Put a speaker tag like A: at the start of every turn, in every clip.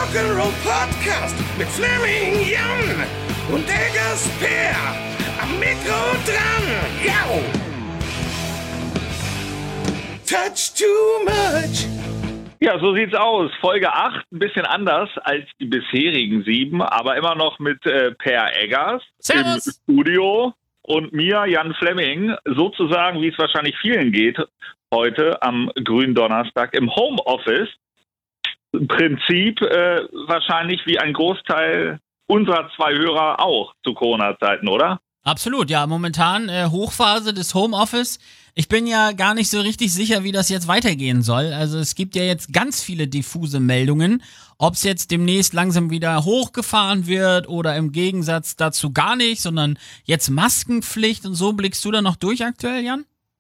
A: Rock'n'Roll Podcast mit Fleming Jan und der Gasper am Mikro dran. Yo! Touch too much.
B: Ja, so sieht's aus. Folge 8, ein bisschen anders als die bisherigen 7, aber immer noch mit Per Eggers
C: Servus.
B: im Studio und mir, Jan Fleming, sozusagen, wie es wahrscheinlich vielen geht, heute am grünen Donnerstag im Homeoffice. Im Prinzip wahrscheinlich wie ein Großteil unserer 2 Hörer auch zu Corona-Zeiten, oder?
C: Absolut, ja. Momentan Hochphase des Homeoffice. Ich bin ja gar nicht so richtig sicher, wie das jetzt weitergehen soll. Also es gibt ja jetzt ganz viele diffuse Meldungen, ob es jetzt demnächst langsam wieder hochgefahren wird oder im Gegensatz dazu gar nicht, sondern jetzt Maskenpflicht und so. Blickst du da noch durch aktuell, Jan?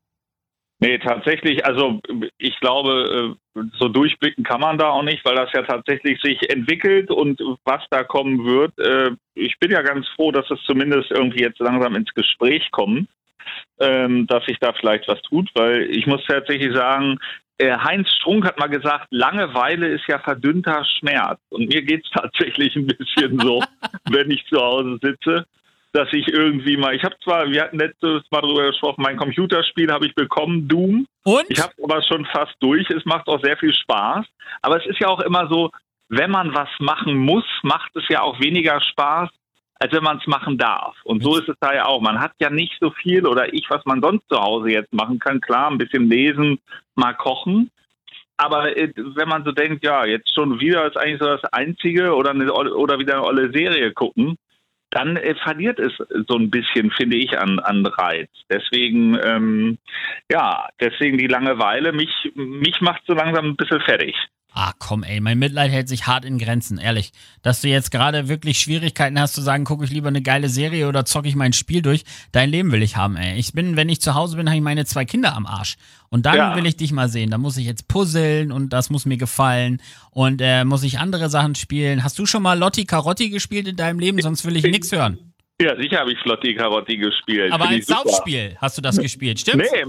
B: Nee, tatsächlich, also ich glaube, so durchblicken kann man da auch nicht, weil das ja tatsächlich sich entwickelt und was da kommen wird. Ich bin ja ganz froh, dass es zumindest irgendwie jetzt langsam ins Gespräch kommt, dass sich da vielleicht was tut, weil ich muss tatsächlich sagen, Heinz Strunk hat mal gesagt, Langeweile ist ja verdünnter Schmerz. Und mir geht's tatsächlich ein bisschen so, wenn ich zu Hause sitze, dass ich irgendwie mal, wir hatten letztes Mal darüber gesprochen, mein Computerspiel habe ich bekommen, Doom.
C: Und?
B: Ich habe aber schon fast durch, es macht auch sehr viel Spaß. Aber es ist ja auch immer so, wenn man was machen muss, macht es ja auch weniger Spaß, als wenn man es machen darf. Und so ist es da ja auch. Man hat ja nicht so viel was man sonst zu Hause jetzt machen kann. Klar, ein bisschen lesen, mal kochen. Aber wenn man so denkt, ja, jetzt schon wieder ist eigentlich so das Einzige oder wieder eine olle Serie gucken, dann verliert es so ein bisschen, finde ich, an Reiz. Deswegen, deswegen die Langeweile, mich macht so langsam ein bisschen fertig.
C: Ah, komm, ey, mein Mitleid hält sich hart in Grenzen, ehrlich. Dass du jetzt gerade wirklich Schwierigkeiten hast zu sagen, gucke ich lieber eine geile Serie oder zocke ich mein Spiel durch. Dein Leben will ich haben, ey. Wenn ich zu Hause bin, habe ich meine 2 Kinder am Arsch. Und dann will ich dich mal sehen. Da muss ich jetzt puzzeln und das muss mir gefallen. Und muss ich andere Sachen spielen. Hast du schon mal Lotti Carotti gespielt in deinem Leben? Sonst will ich nichts hören.
B: Ja, sicher habe ich Lotti Carotti gespielt.
C: Aber als Saufspiel hast du das gespielt, stimmt's?
B: Nee,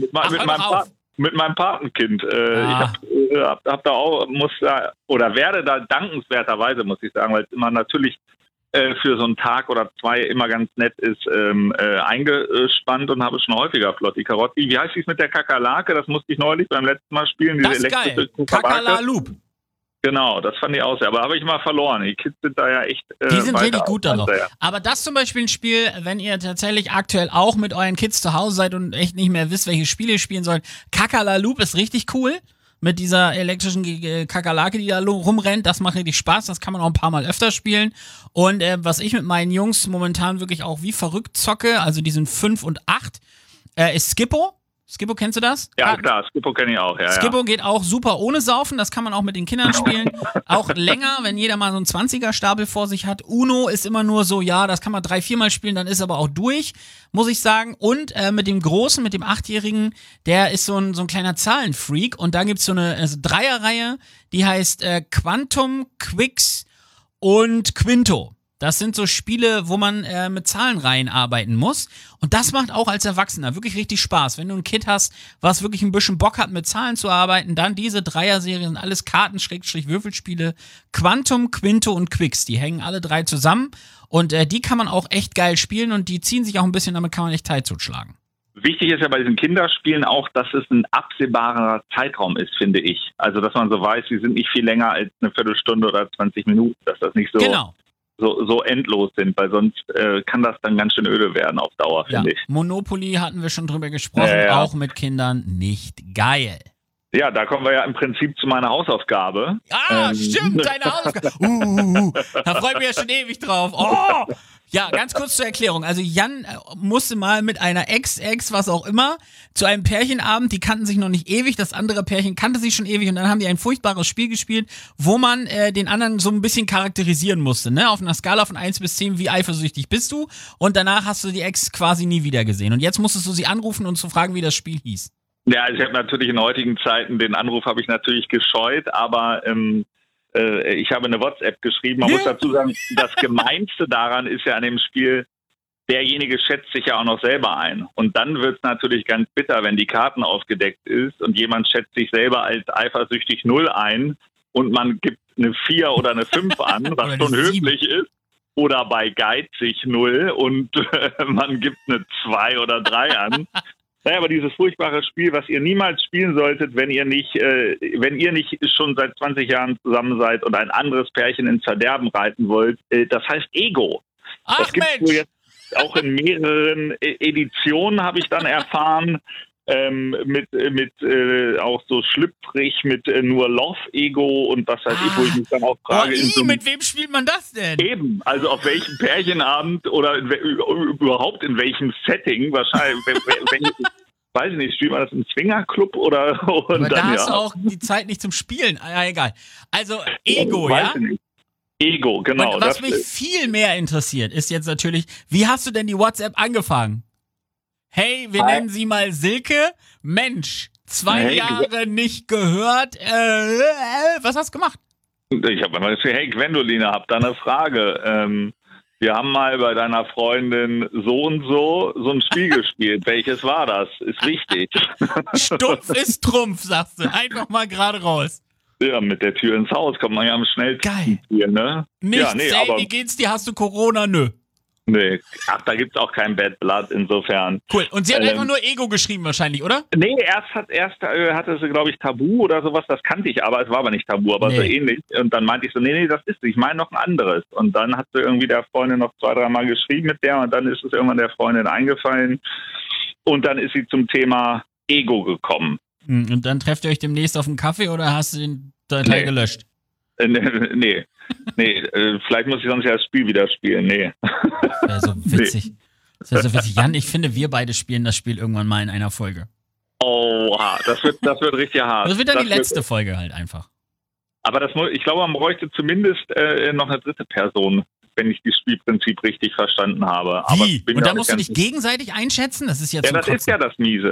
B: mit meinem Patenkind. Ich werde da dankenswerterweise, muss ich sagen, weil es immer natürlich für so einen Tag oder 2 immer ganz nett ist, eingespannt und habe schon häufiger Flotti Carotti. Wie heißt es mit der Kakerlake? Das musste ich neulich beim letzten Mal spielen.
C: Das ist geil. Kakala-Loop.
B: Genau, das fand ich auch sehr. Aber habe ich mal verloren. Die Kids sind da ja echt
C: die sind richtig gut da noch. Aber das zum Beispiel ein Spiel, wenn ihr tatsächlich aktuell auch mit euren Kids zu Hause seid und echt nicht mehr wisst, welche Spiele ihr spielen sollt. Kakala-Loop ist richtig cool. Mit dieser elektrischen Kakerlake, die da rumrennt. Das macht richtig Spaß. Das kann man auch ein paar Mal öfter spielen. Und was ich mit meinen Jungs momentan wirklich auch wie verrückt zocke, also die sind 5 und 8, ist Skippo. Skippo, kennst du das?
B: Ja, klar, Skippo kenne ich auch. Ja,
C: Skippo geht auch super ohne Saufen, das kann man auch mit den Kindern spielen. Auch länger, wenn jeder mal so einen 20er-Stapel vor sich hat. Uno ist immer nur so, ja, das kann man 3-4 Mal spielen, dann ist aber auch durch, muss ich sagen. Und mit dem Großen, mit dem 8-Jährigen, der ist so ein kleiner Zahlenfreak. Und da gibt's so eine Dreierreihe, die heißt Quantum, Quicks und Quinto. Das sind so Spiele, wo man mit Zahlenreihen arbeiten muss. Und das macht auch als Erwachsener wirklich richtig Spaß. Wenn du ein Kind hast, was wirklich ein bisschen Bock hat, mit Zahlen zu arbeiten, dann diese Dreier-Serien, alles Karten-Würfelspiele. Quantum, Quinto und Quicks. Die hängen alle 3 zusammen. Und die kann man auch echt geil spielen und die ziehen sich auch ein bisschen, damit kann man echt Zeit totschlagen.
B: Wichtig ist ja bei diesen Kinderspielen auch, dass es ein absehbarer Zeitraum ist, finde ich. Also, dass man so weiß, die sind nicht viel länger als eine Viertelstunde oder 20 Minuten. Dass das nicht so...
C: Genau.
B: So endlos sind, weil sonst kann das dann ganz schön öde werden auf Dauer, finde ich.
C: Monopoly hatten wir schon drüber gesprochen, auch mit Kindern nicht geil.
B: Ja, da kommen wir ja im Prinzip zu meiner Hausaufgabe.
C: Ah, stimmt, deine Hausaufgabe. Da freue ich mich ja schon ewig drauf. Oh! Ja, ganz kurz zur Erklärung. Also Jan musste mal mit einer Ex, was auch immer, zu einem Pärchenabend, die kannten sich noch nicht ewig, das andere Pärchen kannte sich schon ewig und dann haben die ein furchtbares Spiel gespielt, wo man den anderen so ein bisschen charakterisieren musste, ne? Auf einer Skala von 1 bis 10, wie eifersüchtig bist du? Und danach hast du die Ex quasi nie wieder gesehen. Und jetzt musstest du sie anrufen und zu fragen, wie das Spiel hieß.
B: Ja, also ich habe natürlich in heutigen Zeiten, den Anruf habe ich natürlich gescheut, aber ich habe eine WhatsApp geschrieben. Man muss dazu sagen, das Gemeinste daran ist ja an dem Spiel, derjenige schätzt sich ja auch noch selber ein. Und dann wird es natürlich ganz bitter, wenn die Karten aufgedeckt ist und jemand schätzt sich selber als eifersüchtig 0 ein und man gibt eine 4 oder eine 5 an, was
C: Oder
B: schon
C: eine 7.
B: höflich ist. Oder bei geizig 0 und man gibt eine 2 oder 3 an. Naja, aber dieses furchtbare Spiel, was ihr niemals spielen solltet, wenn ihr nicht schon seit 20 Jahren zusammen seid und ein anderes Pärchen ins Verderben reiten wollt, das heißt Ego.
C: Ach
B: Das gibt's wohl jetzt auch in mehreren Editionen, habe ich dann erfahren. Mit auch so schlüpfrig mit nur Love-Ego und was weiß ich, wo ich mich dann auch frage.
C: Mit wem spielt man das denn?
B: Eben, also auf welchem Pärchenabend oder überhaupt in welchem Setting, wahrscheinlich, weiß ich nicht, spielt man das im Swingerclub oder?
C: Aber
B: Und
C: da
B: dann,
C: hast du auch die Zeit nicht zum Spielen. Ja, egal. Also Ego, ja?
B: Weiß ich nicht. Ego, genau.
C: Und was mich viel mehr interessiert, ist jetzt natürlich, wie hast du denn die WhatsApp angefangen? Hey, wir nennen sie mal Silke. Mensch, 2 Jahre nicht gehört. Was hast du gemacht?
B: Ich habe mal gesagt, hey Gwendoline, hab da eine Frage. Wir haben mal bei deiner Freundin so ein Spiel gespielt. Welches war das? Ist wichtig.
C: Stumpf ist Trumpf, sagst du. Einfach mal gerade raus.
B: Ja, mit der Tür ins Haus kommt man ja am schnellsten.
C: Geil.
B: Ne?
C: Nichts,
B: ja, nee,
C: ey, wie geht's dir? Hast du Corona? Nö.
B: Nee, ach, da gibt's auch kein Bad Blood, insofern.
C: Cool. Und sie hat einfach nur Ego geschrieben wahrscheinlich, oder?
B: Nee, erst hatte sie, glaube ich, Tabu oder sowas, das kannte ich, aber es war aber nicht Tabu, aber so ähnlich. Und dann meinte ich so, nee, das ist, ich meine noch ein anderes. Und dann hat sie irgendwie der Freundin noch 2, 3 Mal geschrieben mit der und dann ist es irgendwann der Freundin eingefallen. Und dann ist sie zum Thema Ego gekommen.
C: Und dann trefft ihr euch demnächst auf einen Kaffee oder hast du den Datei gelöscht?
B: Nee. Vielleicht muss ich sonst ja das Spiel wieder spielen. Nee.
C: Das wäre so witzig. Nee. Das wäre so witzig. Jan, ich finde, wir beide spielen das Spiel irgendwann mal in einer Folge.
B: Oha, das wird richtig hart.
C: Das wird dann die letzte Folge halt einfach.
B: Aber ich glaube, man bräuchte zumindest noch eine dritte Person, wenn ich das Spielprinzip richtig verstanden habe.
C: Wie? Und da musst du dich gegenseitig einschätzen? Das ist ja
B: das ist ja das Miese.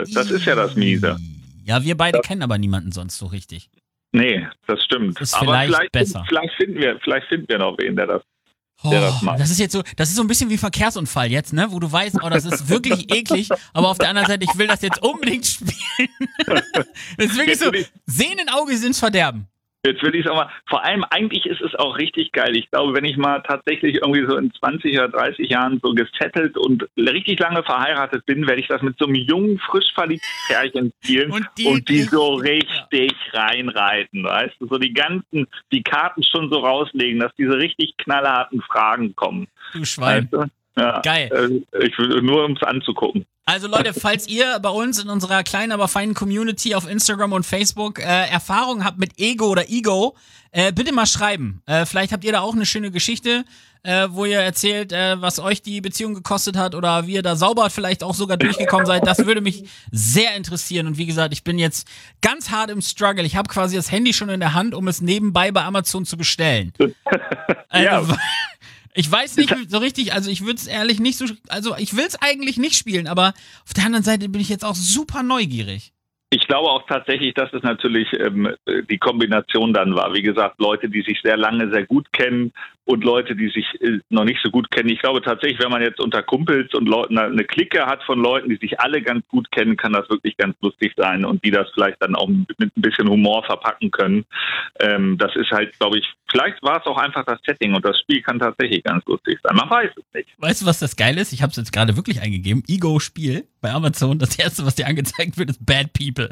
C: Ja, wir beide kennen aber niemanden sonst so richtig.
B: Nee, das stimmt.
C: Das ist vielleicht besser.
B: Vielleicht finden wir noch wen, der das macht.
C: Das ist so ein bisschen wie Verkehrsunfall jetzt, ne? Wo du weißt, oh, das ist wirklich eklig, aber auf der anderen Seite, ich will das jetzt unbedingt spielen. Das ist wirklich so, Sehen in Auge sind Verderben.
B: Jetzt will ich es auch mal, vor allem eigentlich ist es auch richtig geil. Ich glaube, wenn ich mal tatsächlich irgendwie so in 20 oder 30 Jahren so gesettelt und richtig lange verheiratet bin, werde ich das mit so einem jungen, frisch verliebten Pärchen spielen und die so richtig reinreiten, weißt du? So die Karten schon so rauslegen, dass diese richtig knallharten Fragen kommen.
C: Du Schwein. Weißt du?
B: Ja, geil. Ich will nur, um es anzugucken.
C: Also Leute, falls ihr bei uns in unserer kleinen, aber feinen Community auf Instagram und Facebook Erfahrungen habt mit Ego oder Ego, bitte mal schreiben. Vielleicht habt ihr da auch eine schöne Geschichte, wo ihr erzählt, was euch die Beziehung gekostet hat oder wie ihr da sauber vielleicht auch sogar durchgekommen seid. Das würde mich sehr interessieren. Und wie gesagt, ich bin jetzt ganz hart im Struggle. Ich habe quasi das Handy schon in der Hand, um es nebenbei bei Amazon zu bestellen.
B: Ja.
C: Ich weiß nicht so richtig, also ich würde es ehrlich nicht so, also ich will es eigentlich nicht spielen, aber auf der anderen Seite bin ich jetzt auch super neugierig.
B: Ich glaube auch tatsächlich, dass es natürlich die Kombination dann war. Wie gesagt, Leute, die sich sehr lange sehr gut kennen und Leute, die sich noch nicht so gut kennen. Ich glaube tatsächlich, wenn man jetzt unter Kumpels und Leuten eine Clique hat von Leuten, die sich alle ganz gut kennen, kann das wirklich ganz lustig sein und die das vielleicht dann auch mit ein bisschen Humor verpacken können. Das ist halt, glaube ich, vielleicht war es auch einfach das Setting und das Spiel kann tatsächlich ganz lustig sein. Man weiß es nicht.
C: Weißt du, was das geil ist? Ich habe es jetzt gerade wirklich eingegeben. Ego-Spiel bei Amazon. Das erste, was dir angezeigt wird, ist Bad People.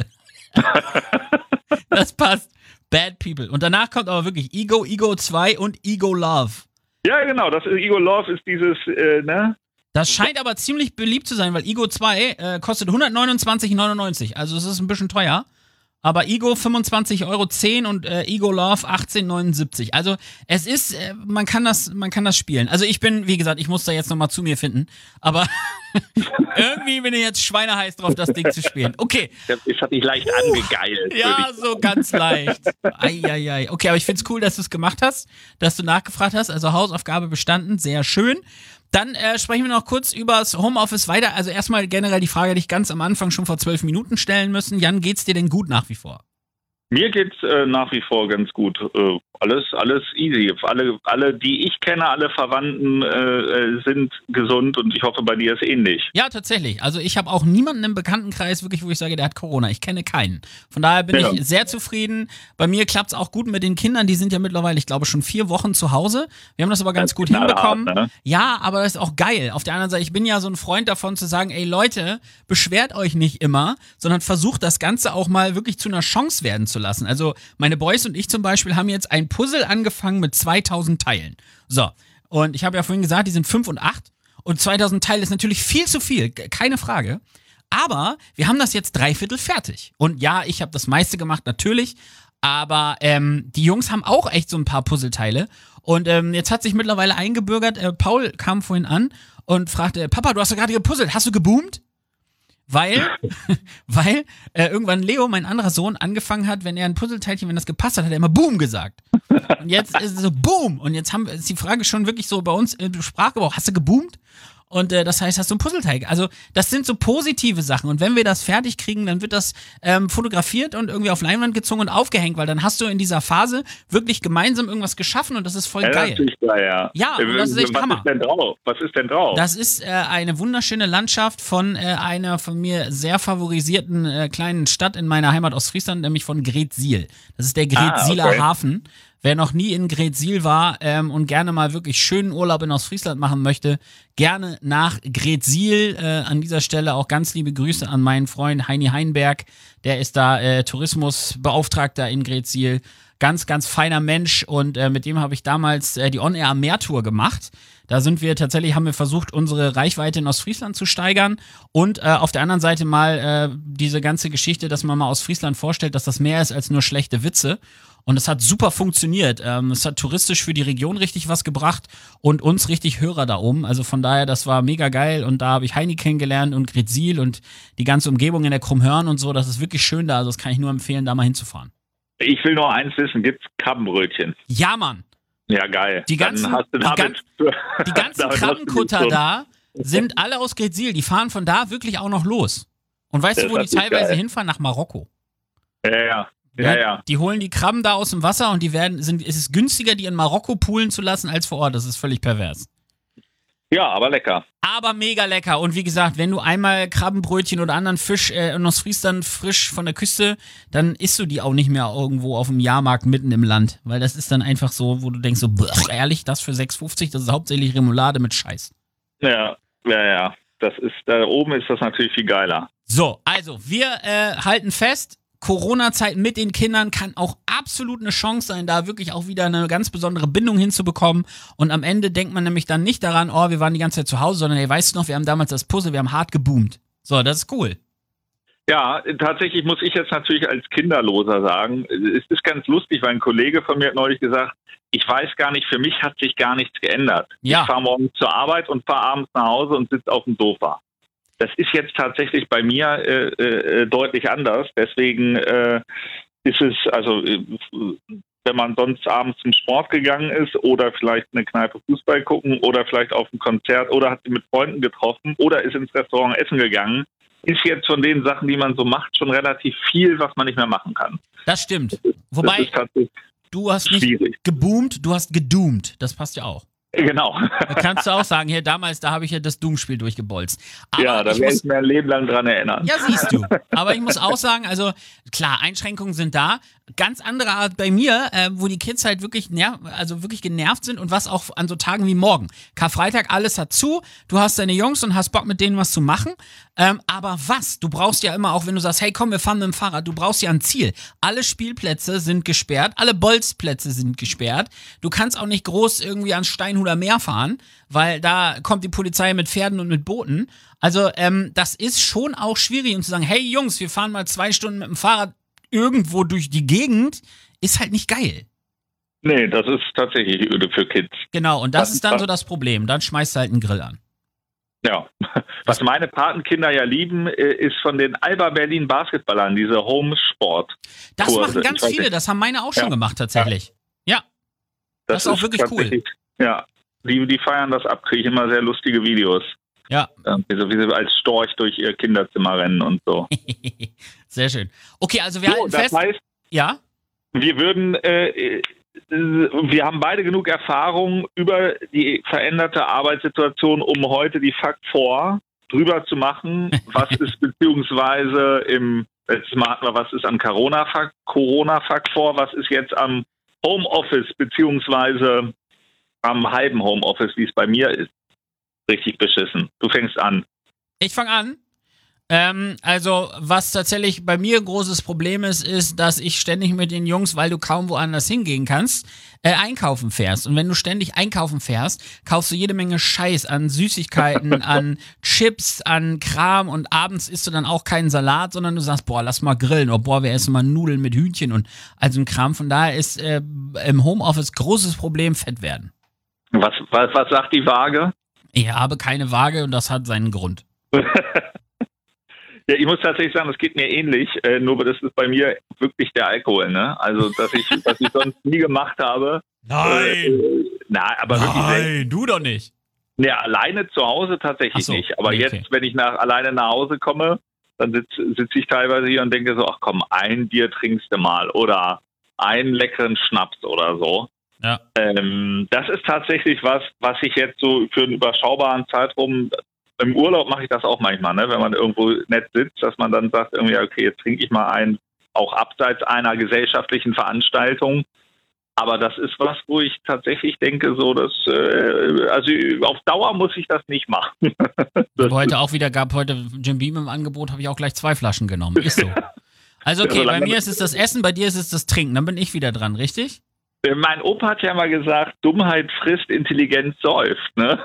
C: Das passt. Bad People. Und danach kommt aber wirklich Ego, Ego 2 und Ego Love.
B: Ja, genau. Das ist, Ego Love ist dieses, ne?
C: Das scheint aber ziemlich beliebt zu sein, weil Ego 2 kostet 129,99. Also es ist ein bisschen teuer. Aber Ego 25,10 € und Ego Love 18,79. Also es ist, man kann das spielen. Also ich bin, wie gesagt, ich muss da jetzt nochmal zu mir finden. Aber irgendwie bin ich jetzt schweineheiß drauf, das Ding zu spielen. Okay.
B: Das hat dich leicht angegeilt.
C: Ja, so ganz leicht. Eieiei. Okay, aber ich find's cool, dass du es gemacht hast, dass du nachgefragt hast. Also Hausaufgabe bestanden, sehr schön. Dann sprechen wir noch kurz über das Homeoffice weiter. Also erstmal generell die Frage, die ich ganz am Anfang schon vor 12 Minuten stellen müssen. Jan, geht's dir denn gut nach wie vor?
B: Mir geht's nach wie vor ganz gut. Alles easy. Alle, die ich kenne, alle Verwandten sind gesund und ich hoffe, bei dir ist ähnlich.
C: Ja, tatsächlich. Also ich habe auch niemanden im Bekanntenkreis, wirklich, wo ich sage, der hat Corona. Ich kenne keinen. Von daher bin ich sehr zufrieden. Bei mir klappt's auch gut mit den Kindern. Die sind ja mittlerweile, ich glaube, schon 4 Wochen zu Hause. Wir haben das aber ganz gut hinbekommen. Ne? Ja, aber das ist auch geil. Auf der anderen Seite, ich bin ja so ein Freund davon zu sagen, ey Leute, beschwert euch nicht immer, sondern versucht das Ganze auch mal wirklich zu einer Chance werden zu lassen. Also meine Boys und ich zum Beispiel haben jetzt ein Puzzle angefangen mit 2000 Teilen. So, und ich habe ja vorhin gesagt, die sind 5 und 8 und 2000 Teile ist natürlich viel zu viel, keine Frage. Aber wir haben das jetzt 3/4 fertig. Und ja, ich habe das meiste gemacht, natürlich, aber die Jungs haben auch echt so ein paar Puzzleteile. Und jetzt hat sich mittlerweile eingebürgert, Paul kam vorhin an und fragte, Papa, du hast doch gerade gepuzzelt, hast du geboomt? Weil irgendwann Leo, mein anderer Sohn, angefangen hat, wenn er ein Puzzleteilchen, wenn das gepasst hat, hat er immer Boom gesagt. Und jetzt ist es so Boom. Und jetzt ist die Frage schon wirklich so bei uns im Sprachgebrauch, hast du geboomt? Und das heißt, hast du ein Puzzleteil. Also das sind so positive Sachen. Und wenn wir das fertig kriegen, dann wird das fotografiert und irgendwie auf Leinwand gezogen und aufgehängt, weil dann hast du in dieser Phase wirklich gemeinsam irgendwas geschaffen und das ist voll geil.
B: Natürlich geil,
C: ja, und das ist echt Hammer.
B: Was ist denn drauf?
C: Das ist eine wunderschöne Landschaft von einer von mir sehr favorisierten kleinen Stadt in meiner Heimat Ostfriesland, nämlich von Greetsiel. Das ist der Greetsieler Hafen. Wer noch nie in Greetsiel war und gerne mal wirklich schönen Urlaub in Ostfriesland machen möchte, gerne nach Greetsiel. An dieser Stelle auch ganz liebe Grüße an meinen Freund Heini Heinberg. Der ist da Tourismusbeauftragter in Greetsiel. Ganz, ganz feiner Mensch und mit dem habe ich damals die On-Air am Meer-Tour gemacht. Da haben wir versucht, unsere Reichweite in Ostfriesland zu steigern und auf der anderen Seite mal diese ganze Geschichte, dass man mal Ostfriesland vorstellt, dass das mehr ist als nur schlechte Witze. Und es hat super funktioniert. Es hat touristisch für die Region richtig was gebracht und uns richtig Hörer da oben. Also von daher, das war mega geil. Und da habe ich Heini kennengelernt und Greetsiel und die ganze Umgebung in der Krummhörn und so. Das ist wirklich schön da. Also das kann ich nur empfehlen, da mal hinzufahren.
B: Ich will nur eins wissen, gibt's Krabbenbrötchen?
C: Ja, Mann.
B: Ja, geil.
C: Die ganzen Krabbenkutter da sind alle aus Greetsiel. Die fahren von da wirklich auch noch los. Und weißt du, wo die teilweise hinfahren? Nach Marokko.
B: Ja.
C: Die holen die Krabben da aus dem Wasser und es ist günstiger, die in Marokko poolen zu lassen, als vor Ort. Das ist völlig pervers.
B: Ja, aber lecker.
C: Aber mega lecker. Und wie gesagt, wenn du einmal Krabbenbrötchen oder anderen Fisch in Ostfriesland frisch von der Küste, dann isst du die auch nicht mehr irgendwo auf dem Jahrmarkt mitten im Land. Weil das ist dann einfach so, wo du denkst so, ehrlich, das für 6,50, das ist hauptsächlich Remoulade mit Scheiß.
B: Ja. Das ist, da oben ist das natürlich viel geiler.
C: So, also, wir halten fest, Corona-Zeit mit den Kindern kann auch absolut eine Chance sein, da wirklich auch wieder eine ganz besondere Bindung hinzubekommen. Und am Ende denkt man nämlich dann nicht daran, oh, wir waren die ganze Zeit zu Hause, sondern, hey, weißt du noch, wir haben damals das Puzzle, wir haben hart geboomt. So, das ist cool.
B: Ja, tatsächlich muss ich jetzt natürlich als Kinderloser sagen, es ist ganz lustig, weil ein Kollege von mir hat neulich gesagt, ich weiß gar nicht, für mich hat sich gar nichts geändert. Ja. Ich fahre morgens zur Arbeit und fahre abends nach Hause und sitze auf dem Sofa. Das ist jetzt tatsächlich bei mir deutlich anders. Deswegen ist es, also wenn man sonst abends zum Sport gegangen ist oder vielleicht eine Kneipe Fußball gucken oder vielleicht auf ein Konzert oder hat sich mit Freunden getroffen oder ist ins Restaurant essen gegangen, ist jetzt von den Sachen, die man so macht, schon relativ viel, was man nicht mehr machen kann.
C: Das stimmt. Wobei, du hast nicht geboomt, du hast gedoomt. Das passt ja auch.
B: Genau.
C: Da kannst du auch sagen, hier damals, da habe ich ja das Doom-Spiel durchgebolzt. Aber
B: ja, da werde ich mir ein Leben lang dran erinnern.
C: Ja, siehst du. Aber ich muss auch sagen, also klar, Einschränkungen sind da. Ganz andere Art bei mir, wo die Kids halt wirklich genervt sind und was auch an so Tagen wie morgen. Karfreitag, alles hat zu, du hast deine Jungs und hast Bock mit denen was zu machen. Aber was? Du brauchst ja immer auch, wenn du sagst, hey komm, wir fahren mit dem Fahrrad, du brauchst ja ein Ziel. Alle Spielplätze sind gesperrt, alle Bolzplätze sind gesperrt. Du kannst auch nicht groß irgendwie ans Steinhuder Meer fahren, weil da kommt die Polizei mit Pferden und mit Booten. Also das ist schon auch schwierig, um zu sagen, hey Jungs, wir fahren mal 2 Stunden mit dem Fahrrad irgendwo durch die Gegend, ist halt nicht geil.
B: Nee, das ist tatsächlich öde für Kids.
C: Genau, und das ist dann so das Problem. Dann schmeißt du halt einen Grill an.
B: Ja, was meine Patenkinder ja lieben, ist von den Alba Berlin Basketballern, diese Home-Sport.
C: Das machen ganz viele, das haben meine auch schon gemacht tatsächlich. Ja, das ist auch wirklich cool.
B: Ja, die feiern das ab, kriege ich immer sehr lustige Videos.
C: Ja.
B: Wie sie als Storch durch ihr Kinderzimmer rennen und so.
C: Sehr schön. Okay, also wir halten fest. Ja?
B: Wir haben beide genug Erfahrung über die veränderte Arbeitssituation, um heute die Fakt 4 drüber zu machen, was ist beziehungsweise letztes Mal hatten wir, was ist am Corona-Faktor, was ist jetzt am Homeoffice beziehungsweise am halben Homeoffice, wie es bei mir ist. Richtig beschissen. Du fängst an.
C: Ich fange an. Also, was tatsächlich bei mir ein großes Problem ist, dass ich ständig mit den Jungs, weil du kaum woanders hingehen kannst, einkaufen fährst. Und wenn du ständig einkaufen fährst, kaufst du jede Menge Scheiß an Süßigkeiten, an Chips, an Kram und abends isst du dann auch keinen Salat, sondern du sagst, boah, lass mal grillen oder boah, wir essen mal Nudeln mit Hühnchen und also ein Kram. Von daher ist im Homeoffice großes Problem Fett werden.
B: Was sagt die Waage?
C: Ich habe keine Waage und das hat seinen Grund.
B: Ja, ich muss tatsächlich sagen, das geht mir ähnlich, nur das ist bei mir wirklich der Alkohol, ne? Also, was ich sonst nie gemacht habe.
C: Nein!
B: Aber wirklich.
C: Nein, du doch nicht.
B: Ne, alleine zu Hause tatsächlich nicht. Aber
C: okay.
B: Jetzt, wenn ich alleine nach Hause komme, dann sitze ich teilweise hier und denke so, ach komm, ein Bier trinkst du mal oder einen leckeren Schnaps oder so.
C: Ja.
B: Das ist tatsächlich was ich jetzt so für einen überschaubaren Zeitraum. Im Urlaub mache ich das auch manchmal, ne? Wenn man irgendwo nett sitzt, dass man dann sagt, irgendwie, okay, jetzt trinke ich mal einen, auch abseits einer gesellschaftlichen Veranstaltung. Aber das ist was, wo ich tatsächlich denke, so, dass, also auf Dauer muss ich das nicht machen.
C: Gab heute Jim Beam im Angebot, habe ich auch gleich 2 Flaschen genommen. Ist so. Also okay, bei mir ist es das Essen, bei dir ist es das Trinken. Dann bin ich wieder dran, richtig?
B: Mein Opa hat ja mal gesagt, Dummheit frisst, Intelligenz säuft, ne?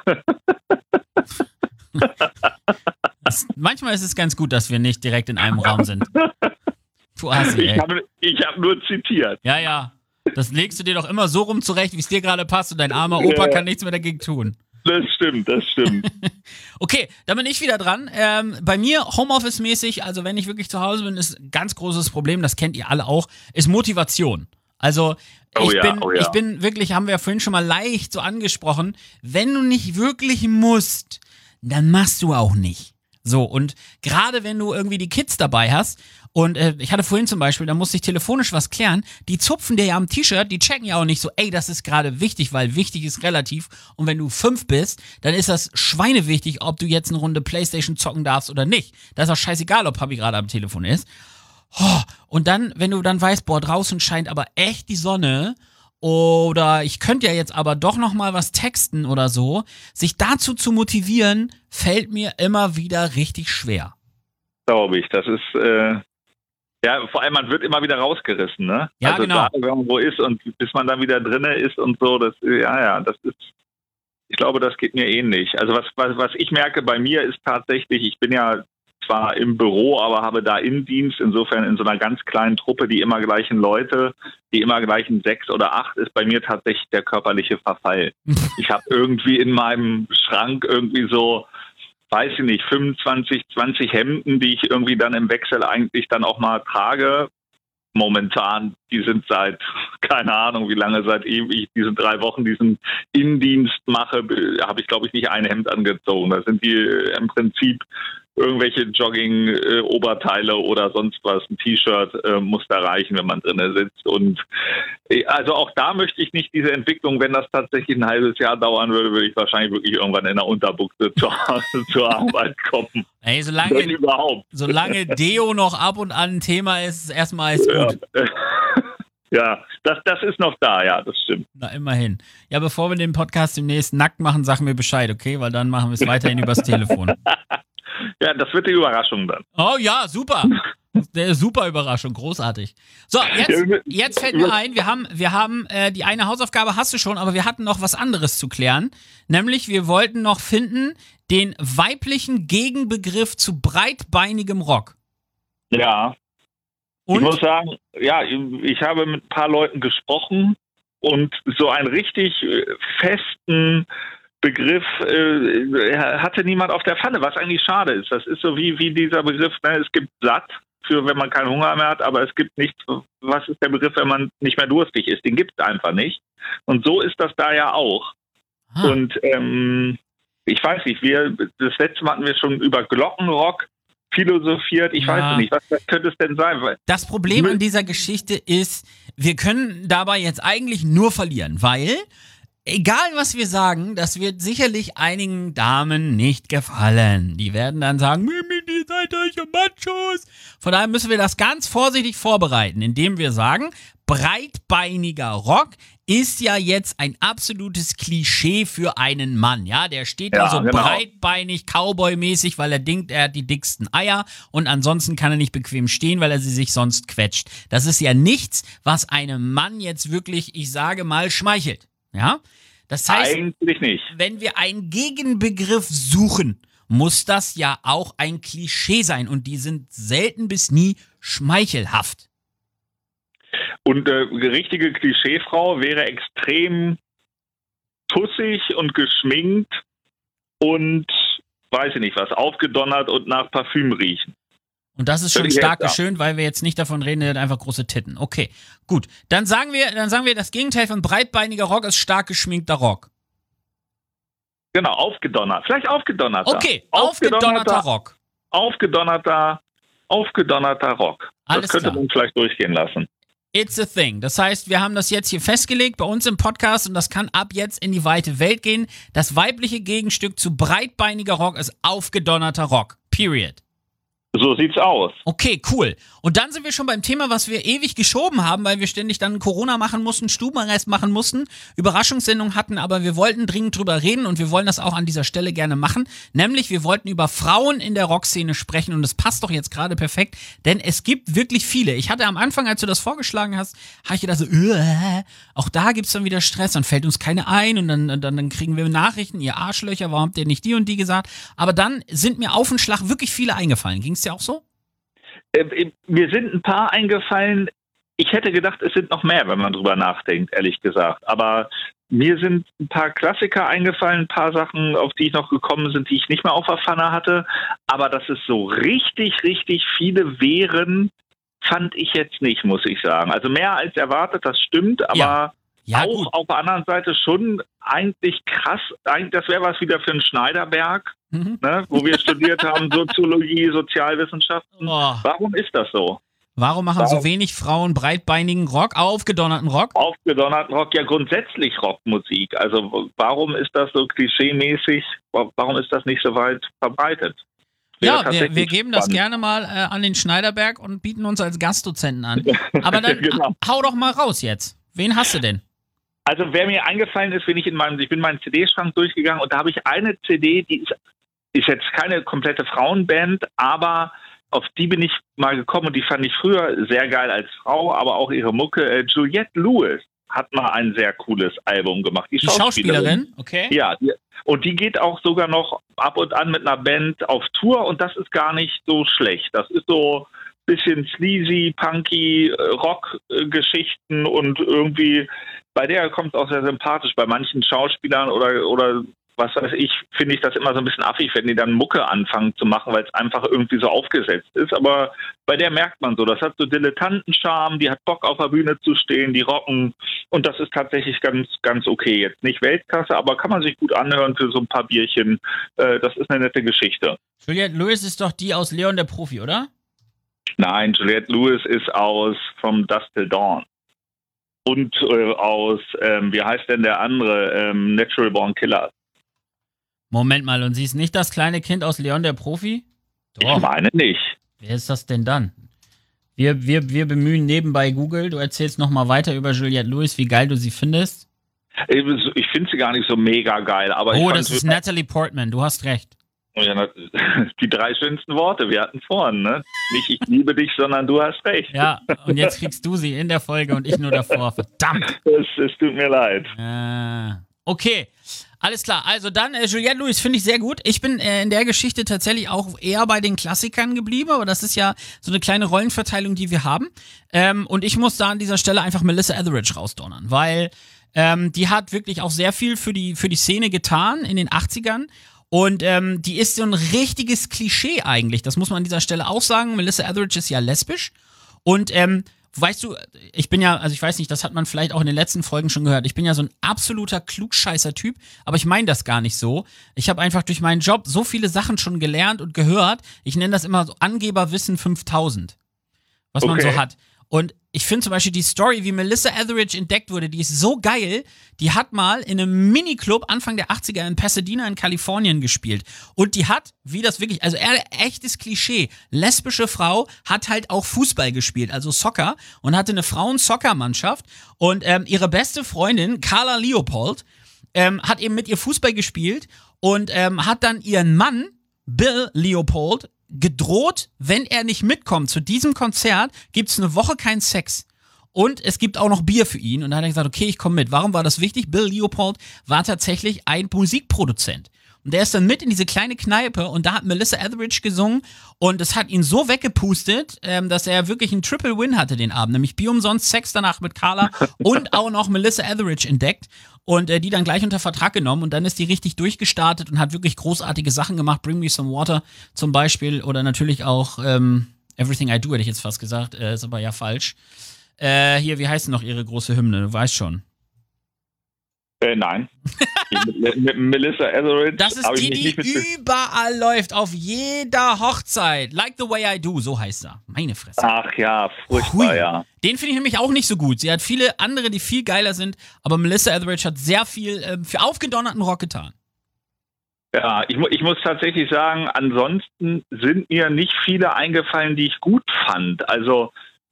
C: Manchmal ist es ganz gut, dass wir nicht direkt in einem Raum sind. Du Assi, ey.
B: Ich hab nur zitiert.
C: Ja. Das legst du dir doch immer so rum zurecht, wie es dir gerade passt und dein armer Opa kann nichts mehr dagegen tun.
B: Das stimmt.
C: Okay, dann bin ich wieder dran. Bei mir, Homeoffice-mäßig, also wenn ich wirklich zu Hause bin, ist ein ganz großes Problem, das kennt ihr alle auch, ist Motivation. Also ich bin wirklich, haben wir ja vorhin schon mal leicht so angesprochen, wenn du nicht wirklich musst, dann machst du auch nicht. So, und gerade wenn du irgendwie die Kids dabei hast, und ich hatte vorhin zum Beispiel, da musste ich telefonisch was klären, die zupfen dir ja am T-Shirt, die checken ja auch nicht so, ey, das ist gerade wichtig, weil wichtig ist relativ. Und wenn du 5 bist, dann ist das schweinewichtig, ob du jetzt eine Runde Playstation zocken darfst oder nicht. Da ist auch scheißegal, ob Papi gerade am Telefon ist. Oh, und dann, wenn du dann weißt, boah, draußen scheint aber echt die Sonne oder ich könnte ja jetzt aber doch noch mal was texten oder so, sich dazu zu motivieren, fällt mir immer wieder richtig schwer.
B: Glaube ich, das ist, vor allem man wird immer wieder rausgerissen, ne?
C: Ja,
B: also
C: genau.
B: Wenn man wo ist und bis man dann wieder drinne ist und so, das ist, ich glaube, das geht mir ähnlich. Also was ich merke bei mir ist tatsächlich, ich bin ja zwar im Büro, aber habe da Innendienst, insofern in so einer ganz kleinen Truppe, die immer gleichen Leute, die immer gleichen 6 oder 8, ist bei mir tatsächlich der körperliche Verfall. Ich habe irgendwie in meinem Schrank irgendwie so, weiß ich nicht, 25, 20 Hemden, die ich irgendwie dann im Wechsel eigentlich dann auch mal trage. Momentan, die sind seit, keine Ahnung wie lange, seit ich diese 3 Wochen diesen Innendienst mache, habe ich, glaube ich, nicht ein Hemd angezogen. Da sind die im Prinzip irgendwelche Jogging-Oberteile oder sonst was, ein T-Shirt muss da reichen, wenn man drinnen sitzt. Und also auch da möchte ich nicht diese Entwicklung, wenn das tatsächlich ein halbes Jahr dauern würde ich wahrscheinlich wirklich irgendwann in der Unterbuchse zur Arbeit kommen.
C: Ey, solange Deo noch ab und an ein Thema ist, ist erstmal alles gut.
B: Ja, das ist noch da, ja, das stimmt.
C: Na, immerhin. Ja, bevor wir den Podcast demnächst nackt machen, sag mir Bescheid, okay? Weil dann machen wir es weiterhin übers Telefon.
B: Ja, das wird die Überraschung dann.
C: Oh ja, super. Super Überraschung, großartig. So, jetzt fällt mir ein, wir haben die eine Hausaufgabe hast du schon, aber wir hatten noch was anderes zu klären. Nämlich, wir wollten noch finden den weiblichen Gegenbegriff zu breitbeinigem Rock.
B: Ja. Und? Ich muss sagen, ja, ich habe mit ein paar Leuten gesprochen und so einen richtig festen Begriff hatte niemand auf der Pfanne, was eigentlich schade ist. Das ist so wie dieser Begriff, ne? Es gibt satt, für wenn man keinen Hunger mehr hat, aber es gibt nichts, was ist der Begriff, wenn man nicht mehr durstig ist? Den gibt es einfach nicht. Und so ist das da ja auch. Und ich weiß nicht, das letzte Mal hatten wir schon über Glockenrock philosophiert. Ich weiß nicht, was könnte es denn sein? Weil
C: das Problem an dieser Geschichte ist, wir können dabei jetzt eigentlich nur verlieren, weil egal was wir sagen, das wird sicherlich einigen Damen nicht gefallen. Die werden dann sagen, ihr seid solche Machos. Von daher müssen wir das ganz vorsichtig vorbereiten, indem wir sagen, breitbeiniger Rock ist ja jetzt ein absolutes Klischee für einen Mann, ja, der steht da so breitbeinig, Cowboy-mäßig, weil er denkt, er hat die dicksten Eier und ansonsten kann er nicht bequem stehen, weil er sie sich sonst quetscht. Das ist ja nichts, was einem Mann jetzt wirklich, ich sage mal, schmeichelt, ja. Das heißt,
B: eigentlich nicht.
C: Wenn wir einen Gegenbegriff suchen, muss das ja auch ein Klischee sein und die sind selten bis nie schmeichelhaft.
B: Und richtige Klischeefrau wäre extrem pussig und geschminkt und, weiß ich nicht was, aufgedonnert und nach Parfüm riechen.
C: Und das ist schon stark geschönt, weil wir jetzt nicht davon reden, der hat einfach große Titten. Okay, gut. Dann sagen wir, das Gegenteil von breitbeiniger Rock ist stark geschminkter Rock.
B: Genau, aufgedonnert. Vielleicht aufgedonnerter.
C: Okay, aufgedonnerter Rock.
B: Aufgedonnerter Rock.
C: Alles
B: das könnte
C: klar.
B: man vielleicht durchgehen lassen.
C: It's a thing. Das heißt, wir haben das jetzt hier festgelegt bei uns im Podcast und das kann ab jetzt in die weite Welt gehen. Das weibliche Gegenstück zu breitbeiniger Rock ist aufgedonnerter Rock. Period.
B: So sieht's aus.
C: Okay, cool. Und dann sind wir schon beim Thema, was wir ewig geschoben haben, weil wir ständig dann Corona machen mussten, Stubenarrest machen mussten, Überraschungssendung hatten, aber wir wollten dringend drüber reden und wir wollen das auch an dieser Stelle gerne machen. Nämlich, wir wollten über Frauen in der Rockszene sprechen und das passt doch jetzt gerade perfekt, denn es gibt wirklich viele. Ich hatte am Anfang, als du das vorgeschlagen hast, habe ich gedacht so, auch da gibt's dann wieder Stress, dann fällt uns keine ein und dann kriegen wir Nachrichten, ihr Arschlöcher, warum habt ihr nicht die und die gesagt? Aber dann sind mir auf den Schlag wirklich viele eingefallen. Ging's dir auch so?
B: Mir sind ein paar eingefallen. Ich hätte gedacht, es sind noch mehr, wenn man drüber nachdenkt, ehrlich gesagt. Aber mir sind ein paar Klassiker eingefallen, ein paar Sachen, auf die ich noch gekommen bin, die ich nicht mehr auf der Pfanne hatte. Aber dass es so richtig viele wären, fand ich jetzt nicht, muss ich sagen. Also mehr als erwartet, das stimmt, aber
C: Ja,
B: auch
C: gut.
B: auf der anderen Seite schon eigentlich krass. Das wäre was wieder für einen Schneiderberg, ne, wo wir studiert haben, Soziologie, Sozialwissenschaften.
C: Oh.
B: Warum ist das so?
C: Warum machen so wenig Frauen breitbeinigen Rock, aufgedonnerten Rock?
B: Aufgedonnerten Rock, ja grundsätzlich Rockmusik. Also warum ist das so klischeemäßig? Warum ist das nicht so weit verbreitet?
C: Ja, wir geben das gerne mal an den Schneiderberg und bieten uns als Gastdozenten an. Aber dann
B: Genau.
C: hau doch mal raus jetzt. Wen hast du denn?
B: Also wer mir eingefallen ist, ich bin meinen CD-Schrank durchgegangen und da habe ich eine CD, die ist jetzt keine komplette Frauenband, aber auf die bin ich mal gekommen und die fand ich früher sehr geil als Frau, aber auch ihre Mucke. Juliette Lewis hat mal ein sehr cooles Album gemacht. Die
C: Schauspielerin? Okay.
B: Ja, und die geht auch sogar noch ab und an mit einer Band auf Tour und das ist gar nicht so schlecht. Das ist so ein bisschen sleazy, punky Rock-Geschichten und irgendwie bei der kommt es auch sehr sympathisch. Bei manchen Schauspielern oder was weiß ich, finde ich das immer so ein bisschen affig, wenn die dann Mucke anfangen zu machen, weil es einfach irgendwie so aufgesetzt ist. Aber bei der merkt man so, das hat so Dilettantenscharme, die hat Bock auf der Bühne zu stehen, die rocken und das ist tatsächlich ganz okay. Jetzt nicht Weltklasse, aber kann man sich gut anhören für so ein paar Bierchen. Das ist eine nette Geschichte.
C: Juliette Lewis ist doch die aus Leon der Profi, oder?
B: Nein, Juliette Lewis ist aus From Dusk Till Dawn. Und aus, wie heißt denn der andere, Natural Born Killers.
C: Moment mal, und sie ist nicht das kleine Kind aus Leon der Profi? Doch.
B: Ich meine nicht.
C: Wer ist das denn dann? Wir bemühen nebenbei Google. Du erzählst nochmal weiter über Juliette Lewis, wie geil du sie findest.
B: Ich finde sie gar nicht so mega geil. Aber
C: das ist Natalie Portman, du hast recht.
B: Ja, die 3 schönsten Worte, wir hatten vorhin, ne? Nicht ich liebe dich, sondern du hast recht.
C: Ja, und jetzt kriegst du sie in der Folge und ich nur davor. Verdammt.
B: Es tut mir leid.
C: Okay, alles klar. Also dann, Juliette Lewis finde ich sehr gut. Ich bin in der Geschichte tatsächlich auch eher bei den Klassikern geblieben, aber das ist ja so eine kleine Rollenverteilung, die wir haben. Und ich muss da an dieser Stelle einfach Melissa Etheridge rausdonnern, weil die hat wirklich auch sehr viel für die Szene getan in den 80ern. Und die ist so ein richtiges Klischee eigentlich. Das muss man an dieser Stelle auch sagen. Melissa Etheridge ist ja lesbisch. Und weißt du, ich bin ja, also ich weiß nicht, das hat man vielleicht auch in den letzten Folgen schon gehört, ich bin ja so ein absoluter Klugscheißer-Typ, aber ich meine das gar nicht so. Ich habe einfach durch meinen Job so viele Sachen schon gelernt und gehört, ich nenne das immer so Angeberwissen 5000, was man so hat. Und ich finde zum Beispiel die Story, wie Melissa Etheridge entdeckt wurde, die ist so geil. Die hat mal in einem Miniclub Anfang der 80er in Pasadena in Kalifornien gespielt. Und die hat, wie das wirklich, also echtes Klischee, lesbische Frau hat halt auch Fußball gespielt, also Soccer, und hatte eine Frauen-Soccer-Mannschaft. Und ihre beste Freundin, Carla Leopold, hat eben mit ihr Fußball gespielt und hat dann ihren Mann, Bill Leopold, gedroht, wenn er nicht mitkommt zu diesem Konzert, gibt es eine Woche keinen Sex. Und es gibt auch noch Bier für ihn. Und dann hat er gesagt, okay, ich komme mit. Warum war das wichtig? Bill Leopold war tatsächlich ein Musikproduzent. Und der ist dann mit in diese kleine Kneipe und da hat Melissa Etheridge gesungen und es hat ihn so weggepustet, dass er wirklich einen Triple Win hatte den Abend. Nämlich Bier umsonst, Sex danach mit Carla und auch noch Melissa Etheridge entdeckt und die dann gleich unter Vertrag genommen und dann ist die richtig durchgestartet und hat wirklich großartige Sachen gemacht. Bring Me Some Water zum Beispiel oder natürlich auch Everything I Do, hätte ich jetzt fast gesagt, ist aber ja falsch. Hier, wie heißt denn noch ihre große Hymne? Du weißt schon.
B: Nein. mit Melissa Etheridge.
C: Das ist die überall läuft, auf jeder Hochzeit. Like the Way I Do, so heißt er. Meine Fresse.
B: Ach ja, furchtbar, ja.
C: Den finde ich nämlich auch nicht so gut. Sie hat viele andere, die viel geiler sind, aber Melissa Etheridge hat sehr viel für aufgedonnerten Rock getan.
B: Ja, ich muss tatsächlich sagen, ansonsten sind mir nicht viele eingefallen, die ich gut fand. Also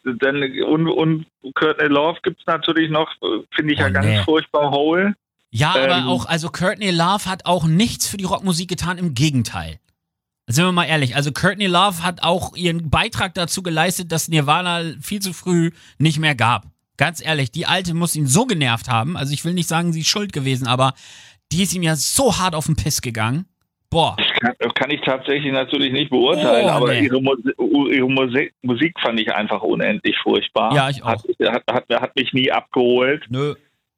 B: und Courtney Love gibt es natürlich noch, finde ich ganz furchtbar Hole.
C: Ja, aber auch, also Courtney Love hat auch nichts für die Rockmusik getan, im Gegenteil. Sind wir mal ehrlich, also Courtney Love hat auch ihren Beitrag dazu geleistet, dass Nirvana viel zu früh nicht mehr gab. Ganz ehrlich, die Alte muss ihn so genervt haben, also ich will nicht sagen, sie ist schuld gewesen, aber die ist ihm ja so hart auf den Piss gegangen. Boah.
B: Das kann ich tatsächlich natürlich nicht beurteilen, aber ihre Musik fand ich einfach unendlich furchtbar.
C: Ja, ich auch.
B: Hat mich nie abgeholt.
C: Nö.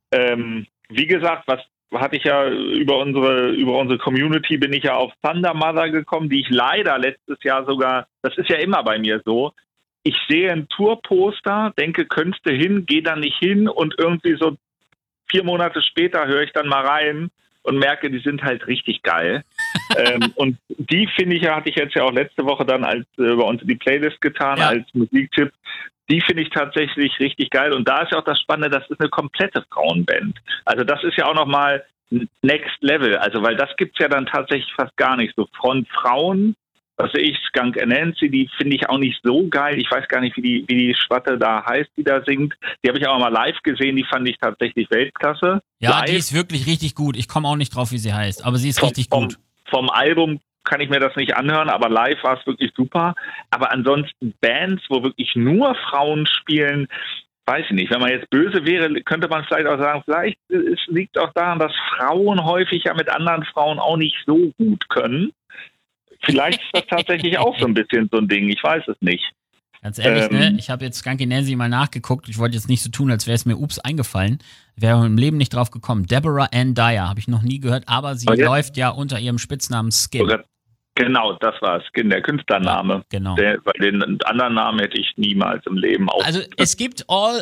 B: Wie gesagt, was hatte ich ja über unsere Community bin ich ja auf Thunder Mother gekommen, die ich leider letztes Jahr sogar, das ist ja immer bei mir so, ich sehe ein Tourposter, denke, könntest du hin, gehe dann nicht hin und irgendwie so 4 Monate später höre ich dann mal rein und merke, die sind halt richtig geil. Und die, finde ich, hatte ich jetzt ja auch letzte Woche dann als bei uns in die Playlist getan, als Musiktipp. Die finde ich tatsächlich richtig geil. Und da ist ja auch das Spannende, das ist eine komplette Frauenband. Also das ist ja auch nochmal Next Level. Also weil das gibt's ja dann tatsächlich fast gar nicht. So Frontfrauen, was weiß ich, Skunk Anansi, die finde ich auch nicht so geil. Ich weiß gar nicht, wie die Schwatte da heißt, die da singt. Die habe ich auch mal live gesehen, die fand ich tatsächlich Weltklasse.
C: Ja,
B: live.
C: Die ist wirklich richtig gut. Ich komme auch nicht drauf, wie sie heißt, aber sie ist richtig gut.
B: Vom Album kann ich mir das nicht anhören, aber live war es wirklich super. Aber ansonsten Bands, wo wirklich nur Frauen spielen, weiß ich nicht. Wenn man jetzt böse wäre, könnte man vielleicht auch sagen, vielleicht liegt es auch daran, dass Frauen häufig ja mit anderen Frauen auch nicht so gut können. Vielleicht ist das tatsächlich auch so ein bisschen so ein Ding. Ich weiß es nicht.
C: Ganz ehrlich, ne? Ich habe jetzt Skunky Nancy mal nachgeguckt. Ich wollte jetzt nicht so tun, als wäre es mir eingefallen. Wäre im Leben nicht drauf gekommen. Deborah Ann Dyer, habe ich noch nie gehört, aber sie läuft ja unter ihrem Spitznamen Skin.
B: Genau, das war Skin, der Künstlername.
C: Ja, genau.
B: Weil den anderen Namen hätte ich niemals im Leben auch.
C: Also es gibt